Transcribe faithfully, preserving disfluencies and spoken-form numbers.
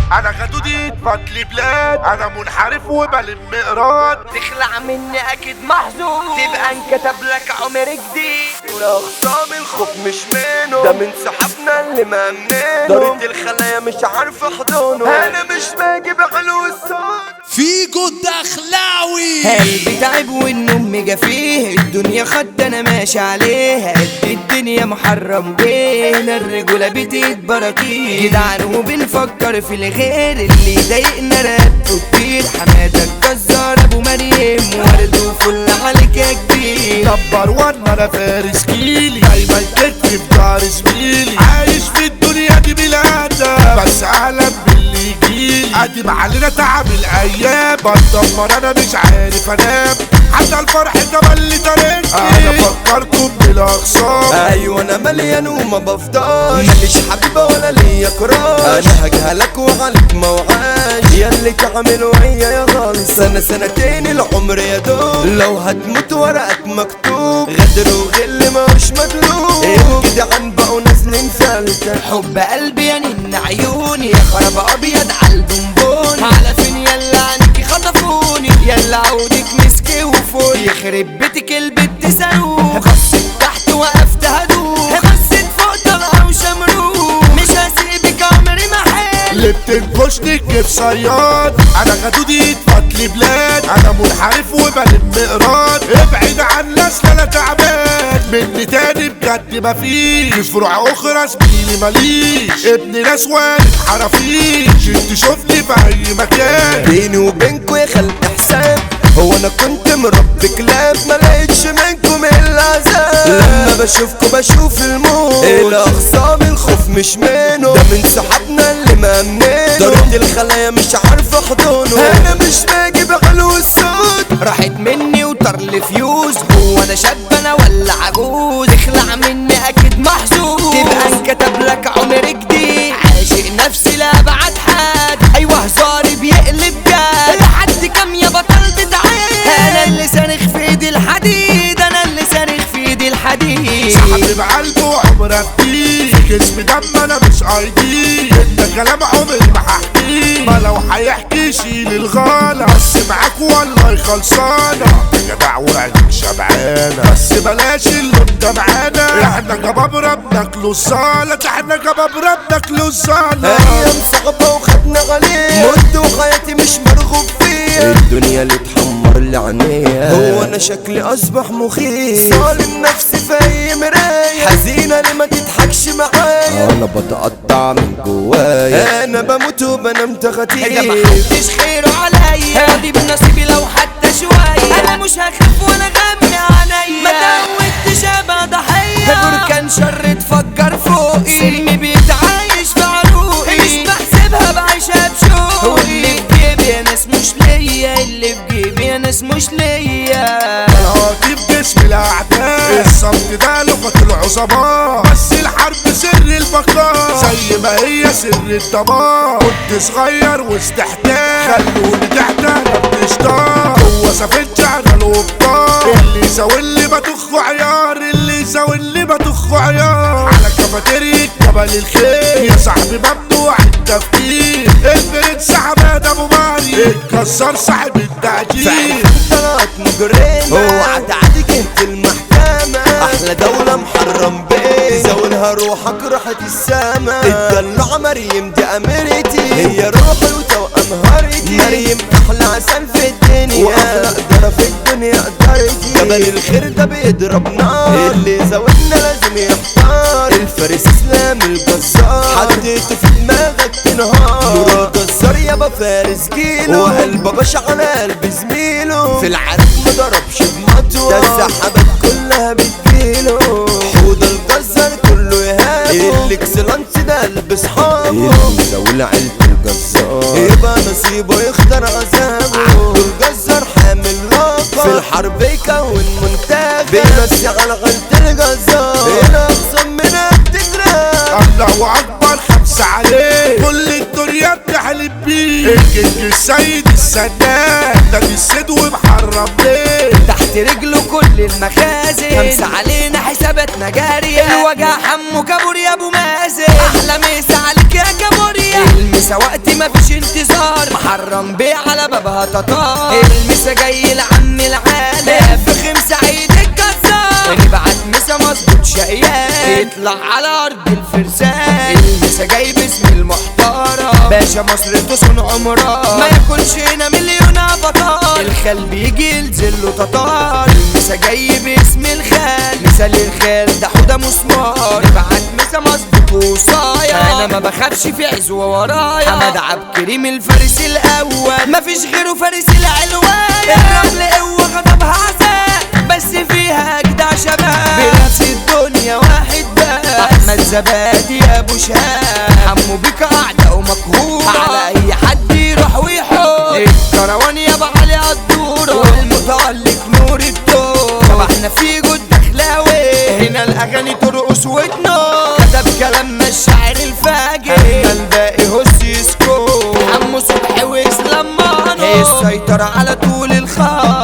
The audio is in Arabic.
انا غدودي فتلي بلاد، انا منحرف وبلم ايراد. تخلع مني اكيد محظوظ، تبقى انكتب لك عمر جديد. والاخصام الخوف مش منه، ده من صحابنا اللي مأمنينه. دارت الخلايا مش عارف احضنه، انا مش باجي بحلو الصوت. فيجو الدخلاوي قلبي تعب والنوم مجا فيه، الدنيا خد انا ماشي عليها، قد الدنيا محرم بينا، الرجولة بتيت براكين جدعان وبنفكر في الغير، اللي يضايقنا رقبته كبير. حمادة الجزار ابو مريم، ورد وفل عليك يا كبير. كبر وانا انا فارس كيلي، دايما كتفي في دار زميلي، عايش في الدنيا دي بلا هدف، بس اعلم باللي يجيلي. قدم علينا تعب الايام، بتدمر انا مش عارف انام، حتى الفرح كمان اللي طريقتي. انا فكركم بالاخصام، ايوه انا مليان وما بفضاش، ماليش حبيبه ولا ليا كراش. انا هجهلك وعليك موعاش، يا اللي تعمل ويا يا غلط. سنه سنتين العمر يا دوب، لو هتموت ورقك مكتوب. غدر وغل ماهوش مطلوب، الجدعان بقوا نازلين فلتة. حب قلبي يا نن عيوني، يا خراب ابيض عالبونبوني. على فين يلا عنكي خطفوني، يلا عودك مسكي وفول. يخرب بيتك البت صاروخ، خصت تحت وقفت هدوخ، خصت فوق طلعة وشمروخ. مش هسيبك عمري ما حل، اللي بتنكشني كيف صياد. انا غدودي فتلي بلاد، انا منحرف وبلم ايراد. ابعد عن ناس انا تعبان مني تاني بجد مفيش، فروع اخرى زميلي ماليش، ابن ناس وارد حرافيش. انت شوفني في اي مكان، بيني وبينكوا يا خلق حساب. هو انا كنت مربي كلاب، ما لقيتش منكم الا عذاب. لما بشوفكوا بشوف الموت، الاخصام الخوف مش منه، ده من صحابنا اللي مأمنينه. دارت الخلايا مش عارف احضنه، انا مش باجي بحلو الصوت. راحت مني وطار لي فيوز، هو انا شاب انا ولا عجوز؟ اخلع مني اكيد محظوظ، تبقى انكتب لك عمر جديد. عاشق نفسي لأبعد حد، ايوه هزاري بيقلب جد. لحد كام يا بطل تتعاد، انا اللي صارخ في ايدي الحديد، انا اللي صارخ في ايدي الحديد. صاحبي بقلبه عمرك فيه، في جسم دم انا مش ايدي. انت كلام عمري ما هحكيه، ما لو هيحكي شيل الغالة. بس معاك والله خلصانة يا جدع وعينك شبعانة، بس بلاش اللي انت معانا. احنا جبابرة بناكلوا الصالة، احنا جبابرة بناكلوا الصالة. ايام صعبة وخدنا عليه، مت وحياتي مش مرغوب فيها. الدنيا اللي تحمر اللي عينيها، هو انا شكلي اصبح مخيف. ظالم نفسي في اي مراية، حزينة ليه ما تضحكش معايا. انا بتقطع من جوايا، انا بموت وبنام تغتيب. محدش خيره عليا، هادي بنصيبي لو حتى شوية. انا مش هخاف وانا غمي عينيا، ما توتش ابقى ضحية. بركان شر تفجر فوقي، سلمي بيتعايش في عروقي. مش بحسبها بعيشها بشوقي، واللي في جيبي يا ناس مش ليا، اللي في جيبي يا ناس مش ليا. طلعتي في جسم الاعداء، الصمت ده لغة العصابات، بس الحرب سر البقاء، زي ما هي سر الدمار. كنت صغير واستحتاج، خلوني تحت انا بنشطار. هو سافنج انا الابطال، اللي يساوي بتخ عيار، اللي يساوي بتخ عيار. على كافيتيريا جبل الخير يا صاحبي ممنوع التفكير. البرنس حماد ابو ماري اتكسر صاحب التأجير. طلعت مجرمة، اوعى تعديك انت المحكمة. احلى دولة محرم بيه، زاولها روحك راحت السما. الدلوعة مريم دي اميرتي، هي روحي وتوأم هارتي. مريم احلى عسل في الدنيا، واحلى قدرة في الدنيا قدرتي. جبل الخير ده بيضرب نار، اللي زاولنا لازم يحتار. الفارس اسلام الجزار، حطيته في دماغك تنهار. نور الجزار يابا فارس جيله، وقلبه باشا على قلب زميله. في العرب ما ضربش بمطوة، ده السحابات كلها بتجيله. حوض الجزار كله يهابه، الاكسلانس ده قلب صحابه. يزاول عيلة الجزار، يبقى نصيبه يختار عذابه. الجزار حامل لقب، في الحرب يكون منتخب. بيمسي على غلط الجزار، هنا اقسم منها بتجرى. الله اكبر خمسة عليه، كل الدنيا بتحلم بيه. الكينج السيد السنان، نادي السيد ومحرم ليه. تحت رجله كل المخازن، خمسة علينا حساباتنا جارية. الوجع حمو كابور يا ابو مازن، احلى مسا عليك يا كابوريا. المسا وقت مفيش انتظار محرم بيه على بابها تطار المسا جاي لعم العالم فخم سعيد الجزار نبعت مسا مظبوط شقيان يطلع على ارض الفرسان المسا جاي باسم المحترم باشا مصر تصون عمرها ما ياكلش هنا مليون افاتار الخال بيجي ينزله تطار المسا جاي باسم الخال مثال الخال ده حوده مسمار نبعت مسا مظبوط وصايا انا ما بخافش في عزوه ورايا حمد عبد الكريم الفارس الاول مفيش غيره فارس العلوايه الرمل قوه غضبها عزاء بس فيها اجدع شباب بنفس الدنيا واحد بقى احمد زبادي يا ابو شهاب حمو بيك قاعده ومقهور على اي حد يروح ويحور الكروان يابا علي الدوره والمتالق نور الدور طب احنا في جود دخلاوي هنا الاغاني ترقص وتنور كتب كلامنا الشاعر الفاجر اما الباقي هس يسكت حمو صبحي واسلام مانو السيطرة على طول الخط